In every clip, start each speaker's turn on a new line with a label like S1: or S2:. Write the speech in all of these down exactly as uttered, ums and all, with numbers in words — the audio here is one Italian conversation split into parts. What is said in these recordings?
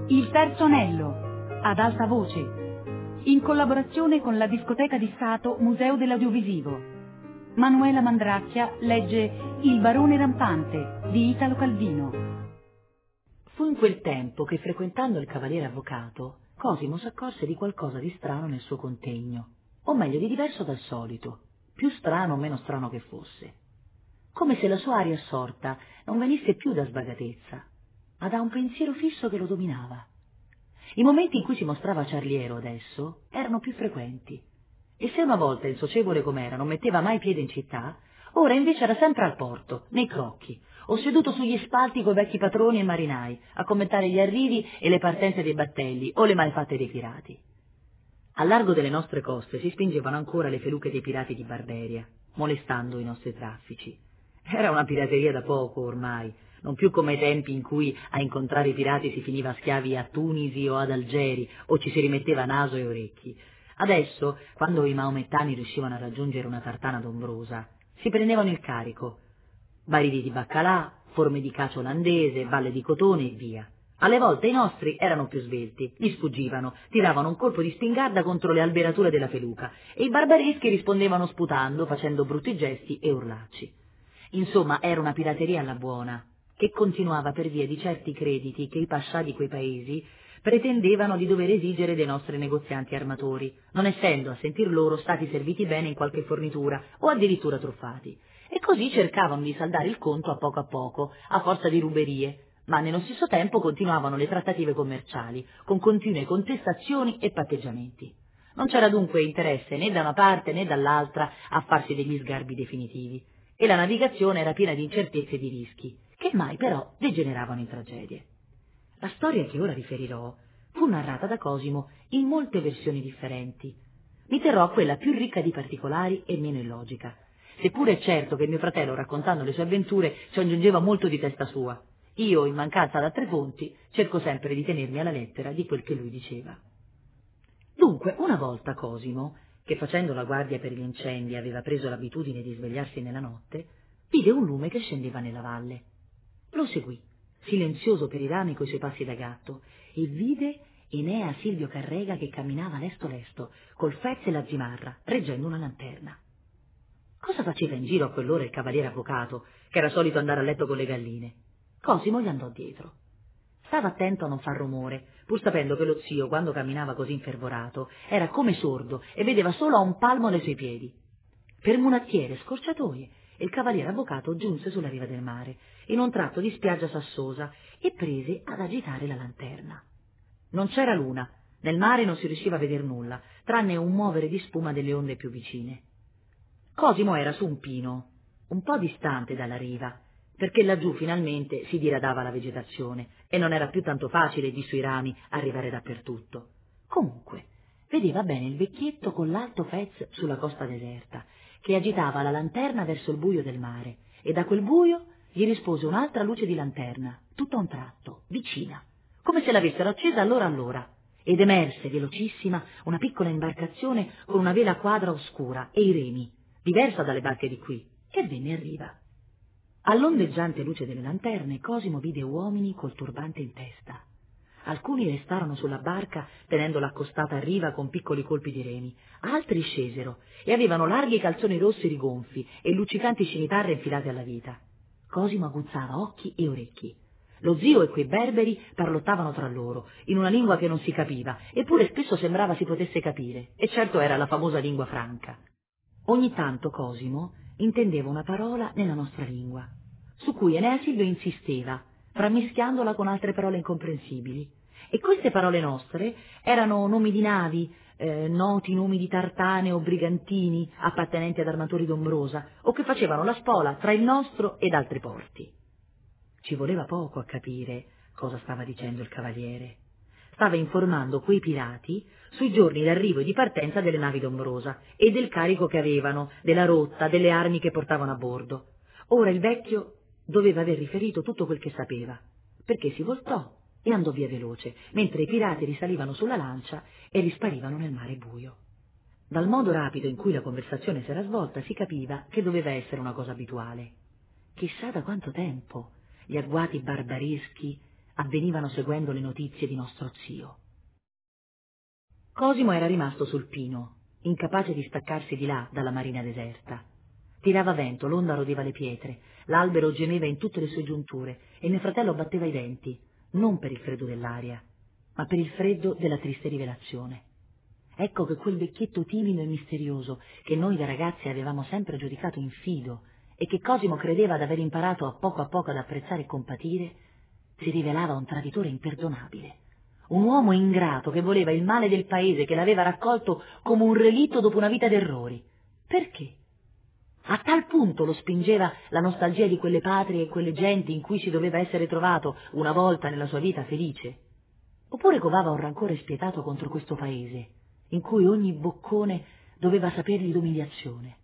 S1: Il terzo anello, ad alta voce, in collaborazione con la Discoteca di Stato Museo dell'Audiovisivo. Manuela Mandracchia legge Il barone rampante di Italo Calvino.
S2: Fu in quel tempo che, frequentando il cavaliere avvocato, Cosimo s'accorse di qualcosa di strano nel suo contegno, o meglio di diverso dal solito, più strano o meno strano che fosse. Come se la sua aria assorta non venisse più da sbagatezza, ma da un pensiero fisso che lo dominava. I momenti in cui si mostrava ciarliero adesso erano più frequenti, e se una volta, insocievole com'era, non metteva mai piede in città, ora invece era sempre al porto, nei crocchi, o seduto sugli spalti coi vecchi patroni e marinai, a commentare gli arrivi e le partenze dei battelli o le malefatte dei pirati. Al largo delle nostre coste si spingevano ancora le feluche dei pirati di Barberia, molestando i nostri traffici. Era una pirateria da poco ormai, non più come ai tempi in cui a incontrare i pirati si finiva schiavi a Tunisi o ad Algeri, o ci si rimetteva naso e orecchi. Adesso, quando i maomettani riuscivano a raggiungere una tartana d'ombrosa, si prendevano il carico. Barili di baccalà, forme di cacio olandese, balle di cotone e via. Alle volte i nostri erano più svelti, gli sfuggivano, tiravano un colpo di spingarda contro le alberature della feluca e i barbareschi rispondevano sputando, facendo brutti gesti e urlacci. Insomma, era una pirateria alla buona, che continuava per via di certi crediti che i pascià di quei paesi pretendevano di dover esigere dei nostri negozianti armatori, non essendo, a sentir loro, stati serviti bene in qualche fornitura o addirittura truffati, e così cercavano di saldare il conto a poco a poco, a forza di ruberie, ma nello stesso tempo continuavano le trattative commerciali, con continue contestazioni e patteggiamenti. Non c'era dunque interesse né da una parte né dall'altra a farsi degli sgarbi definitivi, e la navigazione era piena di incertezze e di rischi, che mai però degeneravano in tragedie. La storia che ora riferirò fu narrata da Cosimo in molte versioni differenti. Mi terrò a quella più ricca di particolari e meno illogica, seppure è certo che mio fratello, raccontando le sue avventure, ci aggiungeva molto di testa sua. Io, in mancanza d'altre fonti, cerco sempre di tenermi alla lettera di quel che lui diceva. Dunque, una volta Cosimo, che facendo la guardia per gli incendi aveva preso l'abitudine di svegliarsi nella notte, vide un lume che scendeva nella valle. Lo seguì, silenzioso per i rami coi suoi passi da gatto, e vide Enea Silvio Carrega che camminava lesto lesto, col fez e la zimarra, reggendo una lanterna. Cosa faceva in giro a quell'ora il cavaliere avvocato, che era solito andare a letto con le galline? Cosimo gli andò dietro. Stava attento a non far rumore, pur sapendo che lo zio, quando camminava così infervorato, era come sordo e vedeva solo a un palmo dai suoi piedi. Per mulattiere, scorciatoie, il cavaliere avvocato giunse sulla riva del mare, in un tratto di spiaggia sassosa, e prese ad agitare la lanterna. Non c'era luna, nel mare non si riusciva a veder nulla, tranne un muovere di spuma delle onde più vicine. Cosimo era su un pino, un po' distante dalla riva, perché laggiù finalmente si diradava la vegetazione e non era più tanto facile di sui rami arrivare dappertutto. Comunque, vedeva bene il vecchietto con l'alto fez sulla costa deserta, che agitava la lanterna verso il buio del mare, e da quel buio gli rispose un'altra luce di lanterna, tutto a un tratto, vicina, come se l'avessero accesa allora allora, ed emerse velocissima una piccola imbarcazione con una vela quadra oscura e i remi, diversa dalle barche di qui, che venne a riva. All'ondeggiante luce delle lanterne Cosimo vide uomini col turbante in testa. Alcuni restarono sulla barca tenendola accostata a riva con piccoli colpi di remi, altri scesero e avevano larghi calzoni rossi rigonfi e luccicanti scimitarre infilate alla vita. Cosimo aguzzava occhi e orecchi. Lo zio e quei berberi parlottavano tra loro, in una lingua che non si capiva, eppure spesso sembrava si potesse capire, e certo era la famosa lingua franca. Ogni tanto Cosimo intendeva una parola nella nostra lingua, su cui Enea Silvio insisteva, frammischiandola con altre parole incomprensibili. E queste parole nostre erano nomi di navi, eh, noti nomi di tartane o brigantini appartenenti ad armatori d'Ombrosa, o che facevano la spola tra il nostro ed altri porti. Ci voleva poco a capire cosa stava dicendo il cavaliere. Stava informando quei pirati sui giorni d'arrivo e di partenza delle navi d'Ombrosa e del carico che avevano, della rotta, delle armi che portavano a bordo. Ora il vecchio doveva aver riferito tutto quel che sapeva, perché si voltò e andò via veloce, mentre i pirati risalivano sulla lancia e risparivano nel mare buio. Dal modo rapido in cui la conversazione si era svolta si capiva che doveva essere una cosa abituale. Chissà da quanto tempo gli agguati barbareschi avvenivano seguendo le notizie di nostro zio. Cosimo era rimasto sul pino, incapace di staccarsi di là dalla marina deserta. Tirava vento, l'onda rodeva le pietre, l'albero gemeva in tutte le sue giunture e mio fratello batteva i denti, non per il freddo dell'aria, ma per il freddo della triste rivelazione. Ecco che quel vecchietto timido e misterioso, che noi da ragazzi avevamo sempre giudicato infido e che Cosimo credeva d'aver imparato a poco a poco ad apprezzare e compatire, si rivelava un traditore imperdonabile, un uomo ingrato che voleva il male del paese, che l'aveva raccolto come un relitto dopo una vita d'errori. Perché? A tal punto lo spingeva la nostalgia di quelle patrie e quelle genti in cui si doveva essere trovato una volta nella sua vita felice? Oppure covava un rancore spietato contro questo paese, in cui ogni boccone doveva sapergli d'umiliazione?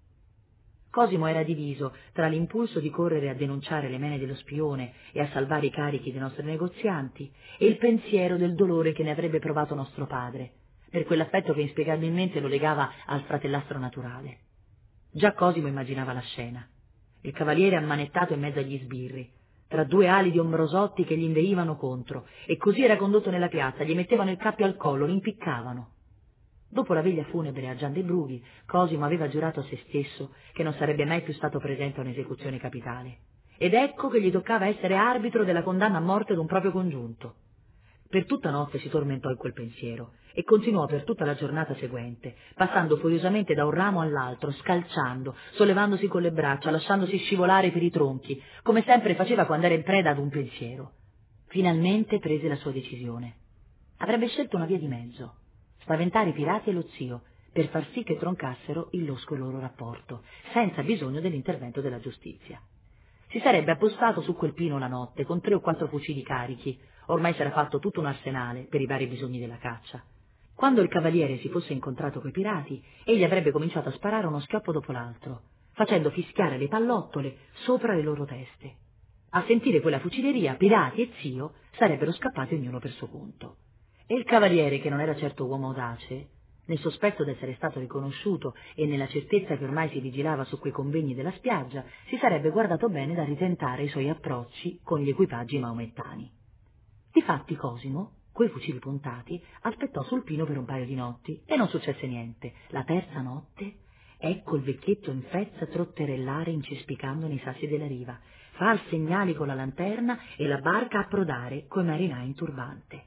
S2: Cosimo era diviso tra l'impulso di correre a denunciare le mene dello spione e a salvare i carichi dei nostri negozianti e il pensiero del dolore che ne avrebbe provato nostro padre, per quell'affetto che inspiegabilmente lo legava al fratellastro naturale. Già Cosimo immaginava la scena. Il cavaliere ammanettato in mezzo agli sbirri, tra due ali di ombrosotti che gli inveivano contro, e così era condotto nella piazza, gli mettevano il cappio al collo, lo impiccavano. Dopo la veglia funebre a Gian de' Brughi, Cosimo aveva giurato a se stesso che non sarebbe mai più stato presente a un'esecuzione capitale. Ed ecco che gli toccava essere arbitro della condanna a morte d'un proprio congiunto. Per tutta notte si tormentò in quel pensiero e continuò per tutta la giornata seguente, passando furiosamente da un ramo all'altro, scalciando, sollevandosi con le braccia, lasciandosi scivolare per i tronchi, come sempre faceva quando era in preda ad un pensiero. Finalmente prese la sua decisione. Avrebbe scelto una via di mezzo: spaventare i pirati e lo zio, per far sì che troncassero il losco loro rapporto, senza bisogno dell'intervento della giustizia. Si sarebbe appostato su quel pino la notte, con tre o quattro fucili carichi. Ormai s'era fatto tutto un arsenale per i vari bisogni della caccia. Quando il cavaliere si fosse incontrato coi pirati, egli avrebbe cominciato a sparare uno schioppo dopo l'altro, facendo fischiare le pallottole sopra le loro teste. A sentire quella fucileria, pirati e zio sarebbero scappati ognuno per suo conto. E il cavaliere, che non era certo uomo audace, nel sospetto d'essere stato riconosciuto e nella certezza che ormai si vigilava su quei convegni della spiaggia, si sarebbe guardato bene da ritentare i suoi approcci con gli equipaggi maomettani. Difatti Cosimo, coi fucili puntati, aspettò sul pino per un paio di notti e non successe niente. La terza notte, ecco il vecchietto in frezza trotterellare incespicando nei sassi della riva, far segnali con la lanterna e la barca approdare coi marinai in turbante.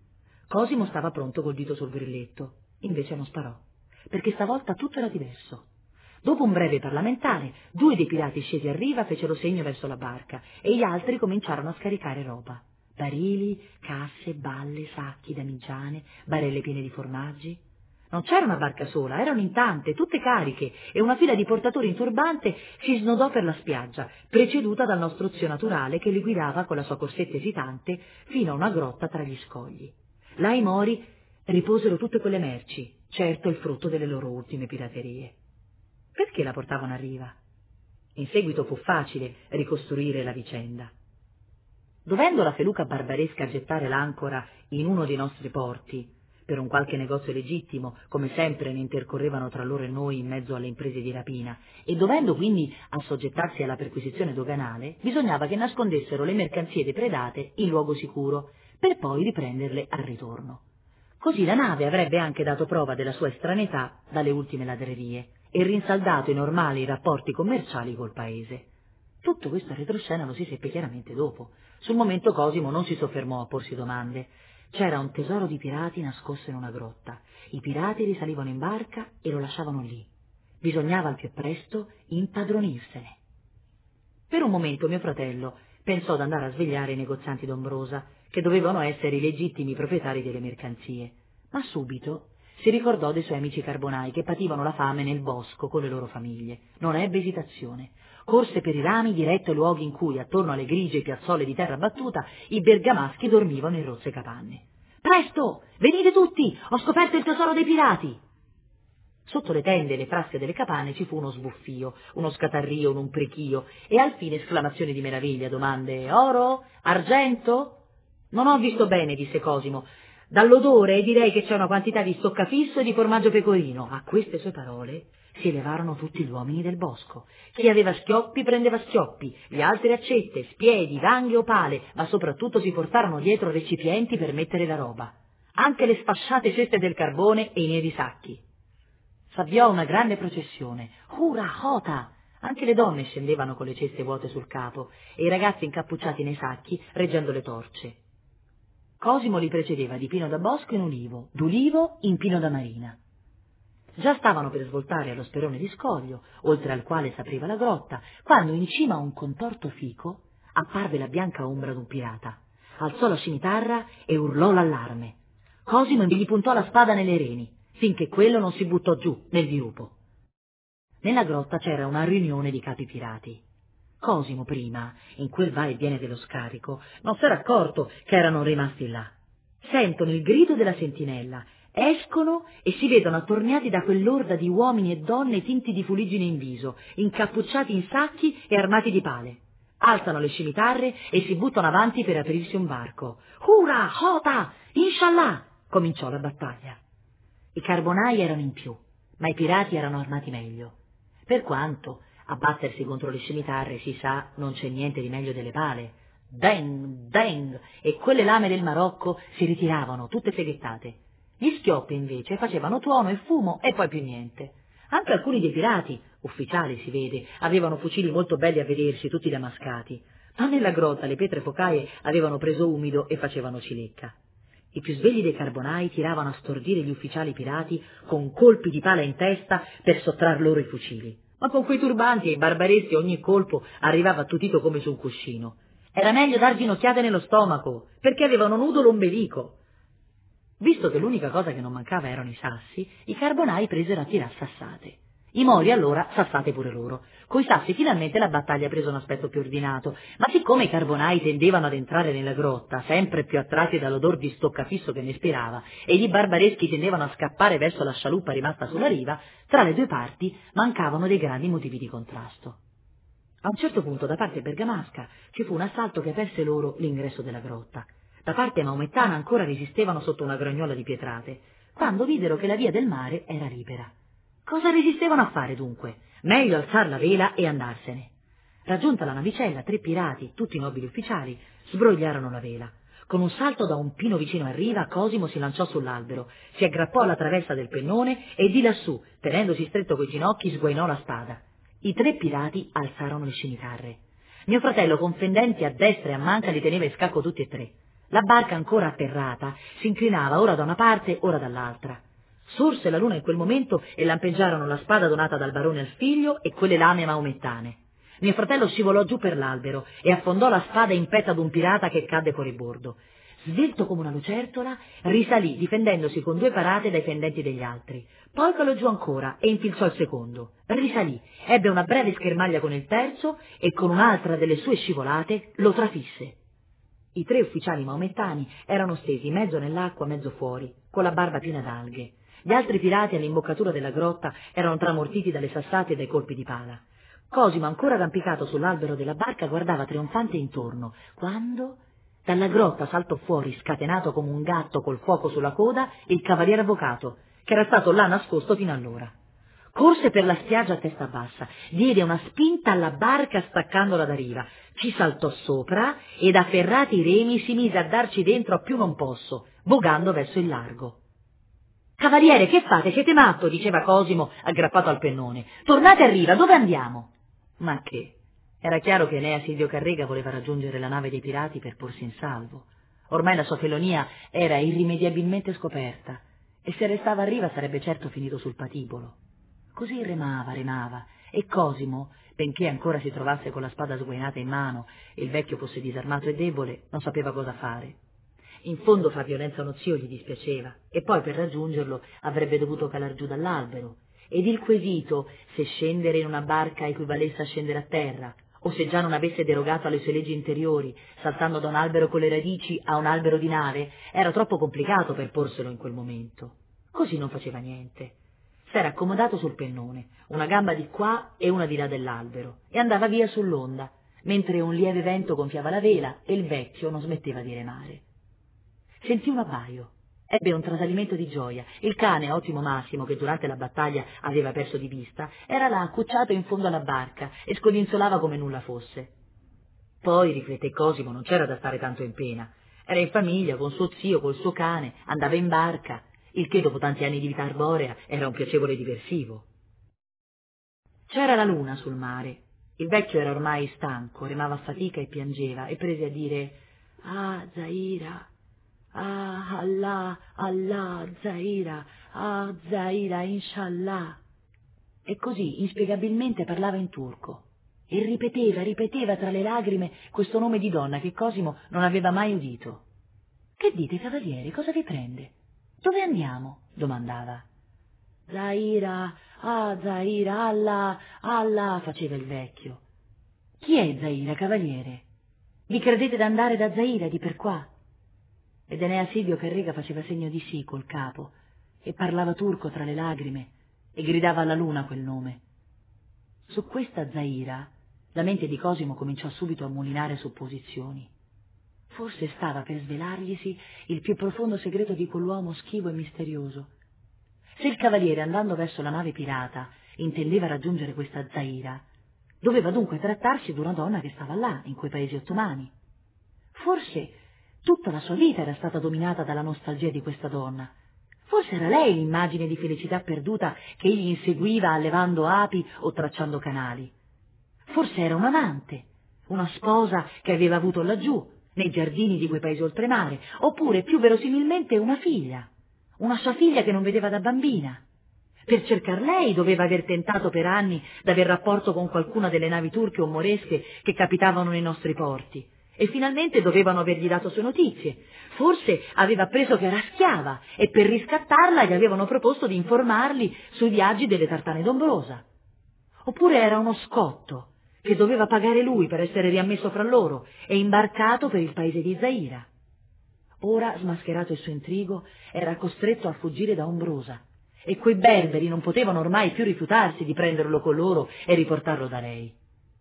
S2: Cosimo stava pronto col dito sul grilletto, invece non sparò, perché stavolta tutto era diverso. Dopo un breve parlamentare, due dei pirati scesi a riva fecero segno verso la barca e gli altri cominciarono a scaricare roba. Barili, casse, balle, sacchi, damigiane, barelle piene di formaggi. Non c'era una barca sola, erano in tante, tutte cariche, e una fila di portatori in turbante si snodò per la spiaggia, preceduta dal nostro zio naturale che li guidava con la sua corsetta esitante fino a una grotta tra gli scogli. Là i mori riposero tutte quelle merci, certo il frutto delle loro ultime piraterie. Perché la portavano a riva? In seguito fu facile ricostruire la vicenda. Dovendo la feluca barbaresca gettare l'ancora in uno dei nostri porti, per un qualche negozio legittimo, come sempre ne intercorrevano tra loro e noi in mezzo alle imprese di rapina, e dovendo quindi assoggettarsi alla perquisizione doganale, bisognava che nascondessero le mercanzie depredate in luogo sicuro, per poi riprenderle al ritorno. Così la nave avrebbe anche dato prova della sua estraneità dalle ultime ladrerie e rinsaldato i normali rapporti commerciali col paese. Tutto questo a retroscena lo si seppe chiaramente dopo. Sul momento Cosimo non si soffermò a porsi domande. C'era un tesoro di pirati nascosto in una grotta. I pirati risalivano in barca e lo lasciavano lì. Bisognava al più presto impadronirsene. Per un momento mio fratello pensò d'andare a svegliare i negozianti d'Ombrosa, che dovevano essere i legittimi proprietari delle mercanzie, ma subito si ricordò dei suoi amici carbonai che pativano la fame nel bosco con le loro famiglie. Non ebbe esitazione. Corse per i rami diretto ai luoghi in cui, attorno alle grigie piazzole di terra battuta, i bergamaschi dormivano in rozze capanne. «Presto! Venite tutti! Ho scoperto il tesoro dei pirati!» Sotto le tende e le frasche delle capanne ci fu uno sbuffio, uno scatarrio, un umprichio e al fine esclamazioni di meraviglia, domande: «Oro? Argento?» «Non ho visto bene», disse Cosimo. «Dall'odore direi che c'è una quantità di stoccafisso e di formaggio pecorino». A queste sue parole si elevarono tutti gli uomini del bosco. Chi aveva schioppi prendeva schioppi, gli altri accette, spiedi, vanghe o pale, ma soprattutto si portarono dietro recipienti per mettere la roba, anche le sfasciate ceste del carbone e i neri sacchi. S'avviò una grande processione. Hurra, hota! Anche le donne scendevano con le ceste vuote sul capo e i ragazzi incappucciati nei sacchi reggendo le torce. Cosimo li precedeva di pino da bosco in ulivo, d'ulivo in pino da marina. Già stavano per svoltare allo sperone di scoglio, oltre al quale s'apriva la grotta, quando in cima a un contorto fico apparve la bianca ombra d'un pirata. Alzò la scimitarra e urlò l'allarme. Cosimo gli puntò la spada nelle reni, finché quello non si buttò giù nel dirupo. Nella grotta c'era una riunione di capi pirati. Cosimo prima, in quel va e viene dello scarico, non s'era accorto che erano rimasti là. Sentono il grido della sentinella, escono e si vedono attorniati da quell'orda di uomini e donne tinti di fuliggine in viso, incappucciati in sacchi e armati di pale. Alzano le scimitarre e si buttano avanti per aprirsi un varco. Hurra, hota, inshallah! Cominciò la battaglia. I carbonai erano in più, ma i pirati erano armati meglio. Per quanto a battersi contro le scimitarre, si sa, non c'è niente di meglio delle pale. Deng, deng, e quelle lame del Marocco si ritiravano, tutte seghettate. Gli schioppi, invece, facevano tuono e fumo e poi più niente. Anche alcuni dei pirati, ufficiali si vede, avevano fucili molto belli a vedersi, tutti damascati. Ma nella grotta le pietre focaie avevano preso umido e facevano cilecca. I più svegli dei carbonai tiravano a stordire gli ufficiali pirati con colpi di pala in testa per sottrar loro i fucili. Ma con quei turbanti e i barbareschi ogni colpo arrivava attutito come su un cuscino. Era meglio dar ginocchiate nello stomaco, perché avevano nudo l'ombelico. Visto che l'unica cosa che non mancava erano i sassi, i carbonai presero a tirar sassate. I mori allora sassate pure loro. Coi sassi finalmente la battaglia prese un aspetto più ordinato, ma siccome i carbonai tendevano ad entrare nella grotta, sempre più attratti dall'odor di stoccafisso che ne spirava, e gli barbareschi tendevano a scappare verso la scialuppa rimasta sulla riva, tra le due parti mancavano dei grandi motivi di contrasto. A un certo punto da parte bergamasca ci fu un assalto che aperse loro l'ingresso della grotta. Da parte maomettana ancora resistevano sotto una gragnola di pietrate, quando videro che la via del mare era libera. Cosa resistevano a fare dunque? Meglio alzar la vela e andarsene. Raggiunta la navicella, tre pirati, tutti nobili ufficiali, sbrogliarono la vela. Con un salto da un pino vicino a riva, Cosimo si lanciò sull'albero, si aggrappò alla traversa del pennone e di lassù, tenendosi stretto coi ginocchi, sguainò la spada. I tre pirati alzarono le scimitarre. Mio fratello, con fendenti a destra e a manca, li teneva in scacco tutti e tre. La barca, ancora atterrata, si inclinava ora da una parte, ora dall'altra. Sorse la luna in quel momento e lampeggiarono la spada donata dal barone al figlio e quelle lame maomettane. Mio fratello scivolò giù per l'albero e affondò la spada in petto ad un pirata che cadde fuori bordo. Svelto come una lucertola, risalì difendendosi con due parate dai fendenti degli altri. Poi calò giù ancora e infilzò il secondo. Risalì, ebbe una breve schermaglia con il terzo e con un'altra delle sue scivolate lo trafisse. I tre ufficiali maomettani erano stesi mezzo nell'acqua, mezzo fuori, con la barba piena d'alghe. Gli altri pirati all'imboccatura della grotta erano tramortiti dalle sassate e dai colpi di pala. Cosimo, ancora arrampicato sull'albero della barca, guardava trionfante intorno, quando dalla grotta saltò fuori, scatenato come un gatto col fuoco sulla coda, il cavaliere avvocato, che era stato là nascosto fino allora. Corse per la spiaggia a testa bassa, diede una spinta alla barca staccandola da riva, ci saltò sopra ed afferrati i remi si mise a darci dentro a più non posso, vogando verso il largo. «Cavaliere, che fate? Siete matto?» diceva Cosimo, aggrappato al pennone. «Tornate a riva, dove andiamo?» Ma che? Era chiaro che Enea Silvio Carrega voleva raggiungere la nave dei pirati per porsi in salvo. Ormai la sua felonia era irrimediabilmente scoperta e se restava a riva sarebbe certo finito sul patibolo. Così remava, remava, e Cosimo, benché ancora si trovasse con la spada sguainata in mano e il vecchio fosse disarmato e debole, non sapeva cosa fare. In fondo far violenza a uno zio gli dispiaceva, e poi per raggiungerlo avrebbe dovuto calar giù dall'albero, ed il quesito se scendere in una barca equivalesse a scendere a terra, o se già non avesse derogato alle sue leggi interiori, saltando da un albero con le radici a un albero di nave, era troppo complicato per porselo in quel momento. Così non faceva niente. S'era accomodato sul pennone, una gamba di qua e una di là dell'albero, e andava via sull'onda, mentre un lieve vento gonfiava la vela e il vecchio non smetteva di remare. Sentì un abbaio. Ebbe un trasalimento di gioia. Il cane, Ottimo Massimo, che durante la battaglia aveva perso di vista, era là accucciato in fondo alla barca e scodinzolava come nulla fosse. Poi, riflette Cosimo, non c'era da stare tanto in pena. Era in famiglia, con suo zio, col suo cane, andava in barca, il che dopo tanti anni di vita arborea era un piacevole diversivo. C'era la luna sul mare. Il vecchio era ormai stanco, remava a fatica e piangeva, e prese a dire «Ah, Zaira, ah, Allah, Allah, Zaira, ah, Zaira, inshallah». E così, inspiegabilmente, parlava in turco. E ripeteva, ripeteva tra le lagrime questo nome di donna che Cosimo non aveva mai udito. «Che dite, cavaliere, cosa vi prende? Dove andiamo?» domandava. «Zaira, ah, Zaira, Allah, Allah», faceva il vecchio. «Chi è Zaira, cavaliere? Vi credete d'andare da Zaira di per qua?» Ed Enea Silvio Carrega faceva segno di sì col capo e parlava turco tra le lagrime e gridava alla luna quel nome. Su questa Zaira la mente di Cosimo cominciò subito a mulinare supposizioni. Forse stava per svelarglisi il più profondo segreto di quell'uomo schivo e misterioso. Se il cavaliere, andando verso la nave pirata, intendeva raggiungere questa Zaira, doveva dunque trattarsi di una donna che stava là, in quei paesi ottomani. Forse tutta la sua vita era stata dominata dalla nostalgia di questa donna. Forse era lei l'immagine di felicità perduta che egli inseguiva allevando api o tracciando canali. Forse era un'amante, una sposa che aveva avuto laggiù, nei giardini di quei paesi oltremare, oppure, più verosimilmente, una figlia, una sua figlia che non vedeva da bambina. Per cercar lei doveva aver tentato per anni d'aver rapporto con qualcuna delle navi turche o moresche che capitavano nei nostri porti, e finalmente dovevano avergli dato sue notizie. Forse aveva appreso che era schiava e per riscattarla gli avevano proposto di informarli sui viaggi delle tartane d'Ombrosa. Oppure era uno scotto che doveva pagare lui per essere riammesso fra loro e imbarcato per il paese di Zaira. Ora, smascherato il suo intrigo, era costretto a fuggire da Ombrosa, e quei berberi non potevano ormai più rifiutarsi di prenderlo con loro e riportarlo da lei.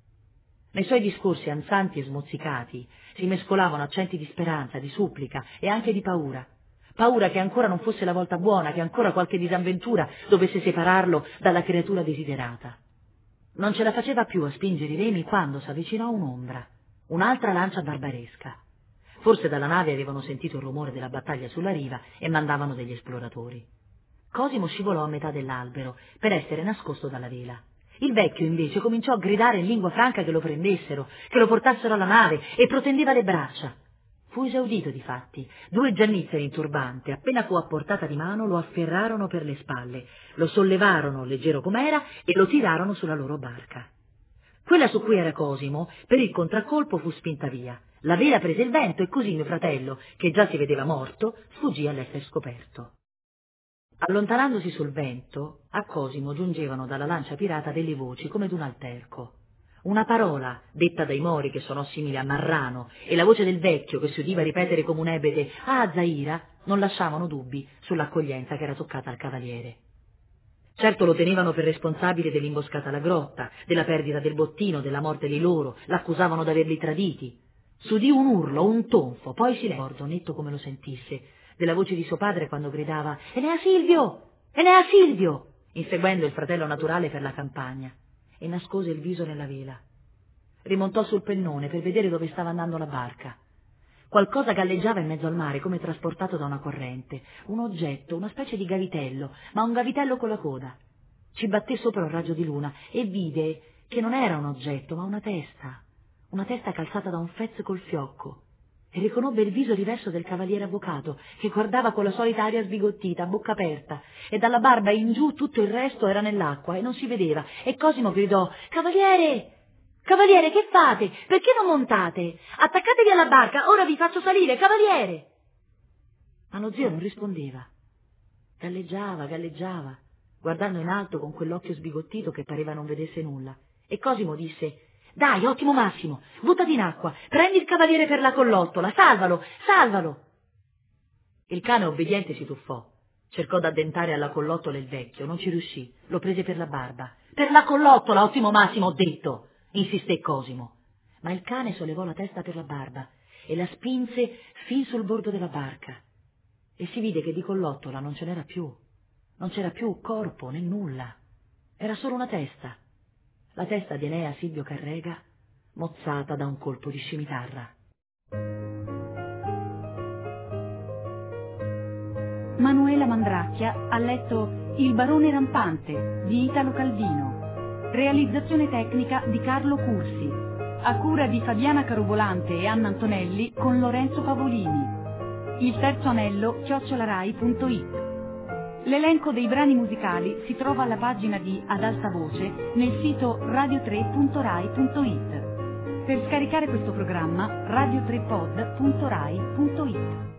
S2: Nei suoi discorsi ansanti e smozzicati si mescolavano accenti di speranza, di supplica e anche di paura. Paura che ancora non fosse la volta buona, che ancora qualche disavventura dovesse separarlo dalla creatura desiderata. Non ce la faceva più a spingere i remi quando s'avvicinò un'ombra, un'altra lancia barbaresca. Forse dalla nave avevano sentito il rumore della battaglia sulla riva e mandavano degli esploratori. Cosimo scivolò a metà dell'albero per essere nascosto dalla vela. Il vecchio invece cominciò a gridare in lingua franca che lo prendessero, che lo portassero alla nave, e protendeva le braccia. Fu esaudito difatti. Due giannizzeri in turbante, appena fu a portata di mano, lo afferrarono per le spalle, lo sollevarono, leggero com'era, e lo tirarono sulla loro barca. Quella su cui era Cosimo, per il contraccolpo, fu spinta via. La vela prese il vento e così mio fratello, che già si vedeva morto, sfuggì all'essere scoperto. Allontanandosi sul vento, a Cosimo giungevano dalla lancia pirata delle voci come d'un alterco. Una parola, detta dai mori che suonò simile a marrano, e la voce del vecchio che si udiva ripetere come un ebete «Ah, Zaira», non lasciavano dubbi sull'accoglienza che era toccata al cavaliere. Certo lo tenevano per responsabile dell'imboscata alla grotta, della perdita del bottino, della morte dei loro, l'accusavano d'averli traditi. S'udì un urlo, un tonfo, poi si ricordo, netto come lo sentisse, della voce di suo padre quando gridava «Enea Silvio! Enea Silvio!», inseguendo il fratello naturale per la campagna, e nascose il viso nella vela. Rimontò sul pennone per vedere dove stava andando la barca. Qualcosa galleggiava in mezzo al mare come trasportato da una corrente, un oggetto, una specie di gavitello, ma un gavitello con la coda. Ci batté sopra un raggio di luna e vide che non era un oggetto, ma una testa, una testa calzata da un fez col fiocco, e riconobbe il viso diverso del cavaliere avvocato, che guardava con la solita aria sbigottita, a bocca aperta, e dalla barba in giù tutto il resto era nell'acqua e non si vedeva, e Cosimo gridò «Cavaliere! Cavaliere, che fate? Perché non montate? Attaccatevi alla barca, ora vi faccio salire, cavaliere!» Ma lo zio non rispondeva. Galleggiava, galleggiava, guardando in alto con quell'occhio sbigottito che pareva non vedesse nulla, e Cosimo disse «Dai, Ottimo Massimo, buttati in acqua, prendi il cavaliere per la collottola, salvalo, salvalo!» Il cane obbediente si tuffò, cercò d'addentare alla collottola il vecchio, non ci riuscì, lo prese per la barba. «Per la collottola, Ottimo Massimo, ho detto!» insisté Cosimo, ma il cane sollevò la testa per la barba e la spinse fin sul bordo della barca. e si vide che di Collottola non ce n'era più. Non c'era più corpo né nulla. Era solo una testa. La testa di Enea Silvio Carrega, mozzata da un colpo di scimitarra.
S1: Manuela Mandracchia ha letto Il barone rampante di Italo Calvino. Realizzazione tecnica di Carlo Cursi. A cura di Fabiana Carobolante e Anna Antonelli con Lorenzo Pavolini. Il terzo anello chiocciolarai punto it. L'elenco dei brani musicali si trova alla pagina di Ad alta voce nel sito radio tre punto rai punto it. Per scaricare questo programma radio tre pod punto rai punto it.